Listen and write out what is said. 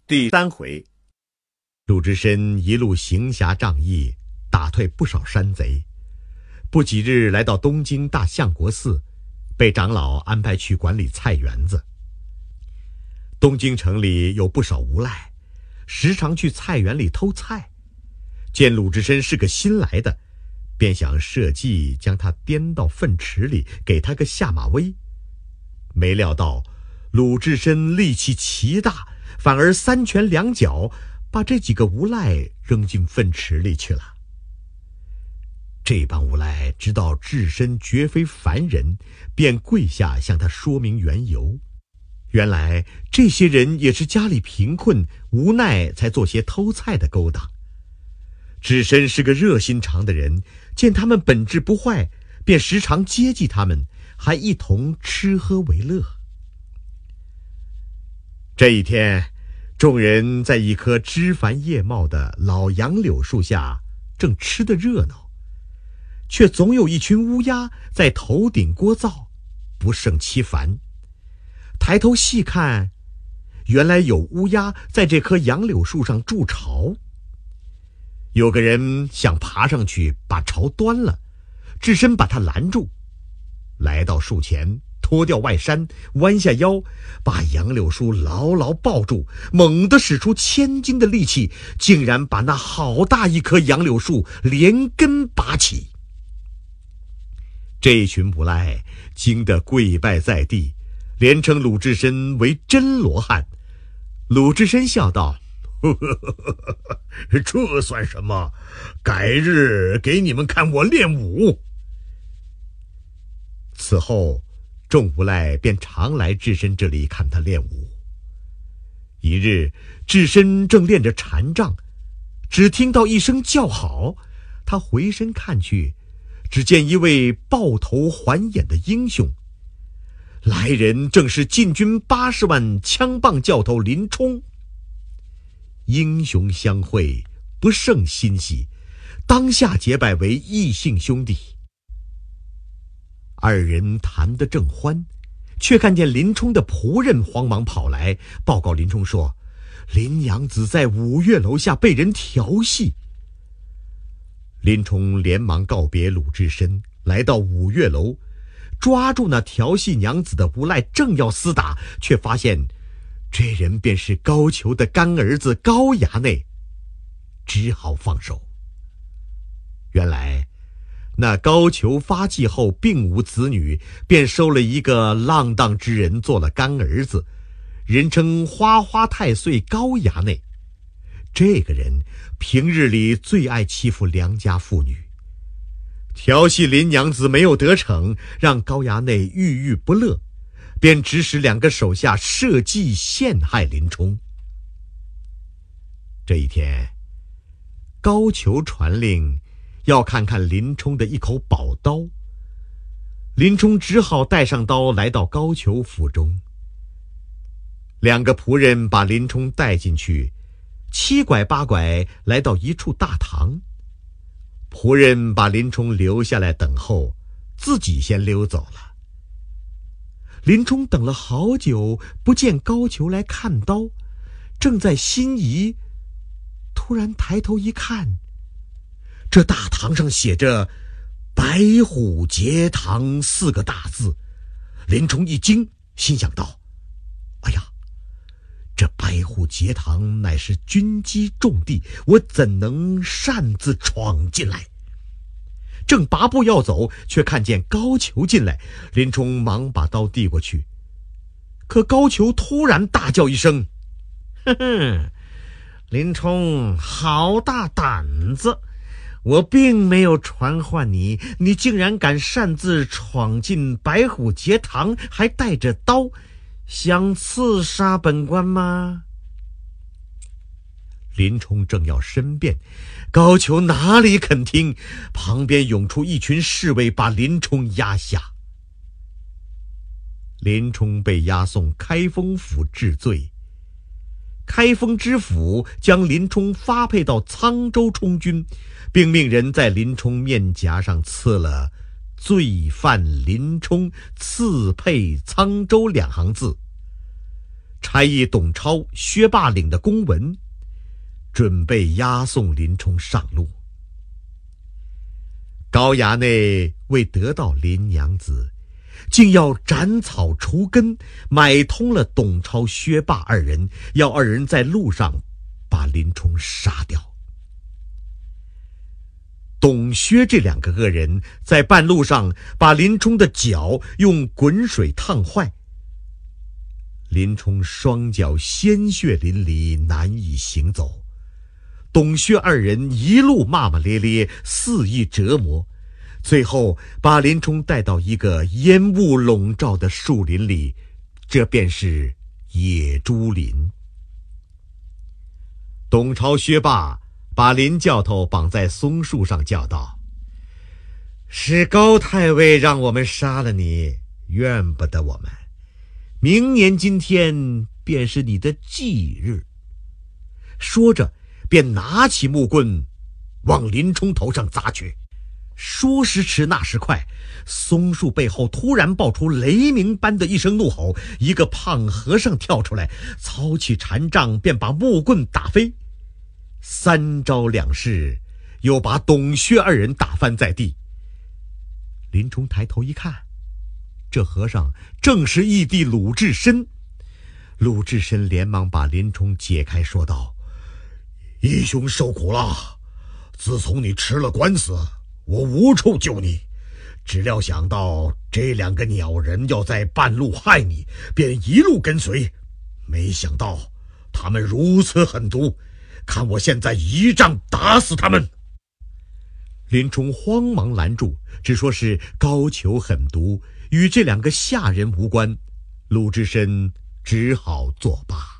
第3回， 鲁智深一路行侠仗义，打退不少山贼。不几日来到东京大相国寺，被长老安排去管理菜园子。东京城里有不少无赖，时常去菜园里偷菜。见鲁智深是个新来的，便想设计将他颠到粪池里，给他个下马威。没料到鲁智深力气奇大，反而3拳2脚把这几个无赖扔进粪池里去了。这帮无赖知道智深绝非凡人，便跪下向他说明缘由。原来这些人也是家里贫困，无奈才做些偷菜的勾当。智深是个热心肠的人，见他们本质不坏，便时常接济他们，还一同吃喝为乐。这一天，众人在一棵枝繁叶茂的老杨柳树下正吃得热闹，却总有一群乌鸦在头顶聒噪，不胜其烦。抬头细看，原来有乌鸦在这棵杨柳树上筑巢。有个人想爬上去把巢端了，智深把他拦住，来到树前，脱掉外衫，弯下腰，把杨柳树牢牢抱住，猛地使出1000斤的力气，竟然把那好大一棵杨柳树连根拔起。这群无赖惊得跪拜在地，连称鲁智深为真罗汉。鲁智深笑道：这算什么？改日给你们看我练武。此后众无赖便常来智深这里看他练武。一日，智深正练着禅杖，只听到一声叫好，他回身看去，只见一位抱头环眼的英雄。来人正是禁军80万枪棒教头林冲。英雄相会，不胜欣喜，当下结拜为异姓兄弟。二人谈得正欢，却看见林冲的仆人慌忙跑来，报告林冲说，林娘子在5岳楼下被人调戏。林冲连忙告别鲁智深，来到5岳楼，抓住那调戏娘子的无赖，正要厮打，却发现这人便是高俅的干儿子高衙内，只好放手。原来那高俅发迹后并无子女，便收了一个浪荡之人做了干儿子，人称花花太岁高衙内。这个人平日里最爱欺负良家妇女，调戏林娘子没有得逞，让高衙内郁郁不乐，便指使2个手下设计陷害林冲。这一天，高俅传令要看看林冲的一口宝刀。林冲只好带上刀来到高俅府中。2个仆人把林冲带进去，7拐8拐来到一处大堂。仆人把林冲留下来等候，自己先溜走了。林冲等了好久，不见高俅来看刀，正在心仪，突然抬头一看，这大堂上写着白虎节堂4个大字。林冲一惊，心想道，哎呀，这白虎节堂乃是军机重地，我怎能擅自闯进来？正拔步要走，却看见高俅进来，林冲忙把刀递过去。可高俅突然大叫一声，哼哼，林冲好大胆子，我并没有传唤你，你竟然敢擅自闯进白虎节堂，还带着刀，想刺杀本官吗？林冲正要申辩，高俅哪里肯听，旁边涌出一群侍卫，把林冲压下。林冲被押送开封府治罪。开封知府将林冲发配到沧州充军，并命人在林冲面颊上刺了“罪犯林冲，赐配沧州”2行字。 差役董超、薛霸领的公文，准备押送林冲上路。高衙内为得到林娘子，竟要斩草除根，买通了董超、薛霸二人，要二人在路上把林冲杀掉。董薛这两个恶人在半路上把林冲的脚用滚水烫坏，林冲双脚鲜血淋漓，难以行走。董薛二人一路骂骂咧咧，肆意折磨，最后把林冲带到一个烟雾笼罩的树林里，这便是野猪林。董超、薛霸把林教头绑在松树上，叫道：“是高太尉让我们杀了你，怨不得我们。明年今天便是你的忌日。”说着便拿起木棍往林冲头上砸去。说时迟，那时快，松树背后突然爆出雷鸣般的一声怒吼，一个胖和尚跳出来，操起禅杖便把木棍打飞。三招两式，又把董薛二人打翻在地。林冲抬头一看，这和尚正是义弟鲁智深。鲁智深连忙把林冲解开，说道：“义兄受苦了，自从你吃了官司，我无处救你，只料想到这两个鸟人要在半路害你，便一路跟随，没想到他们如此狠毒，看我现在一杖打死他们。”林冲慌忙拦住，只说是高俅狠毒，与这两个下人无关。鲁智深只好作罢。